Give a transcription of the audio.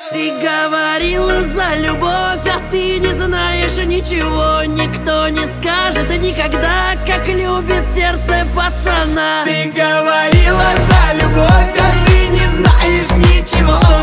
Ты говорила за любовь, а ты не знаешь ничего. Никто не скажет никогда, как любит сердце пацана. Ты говорила за любовь, а ты не знаешь ничего.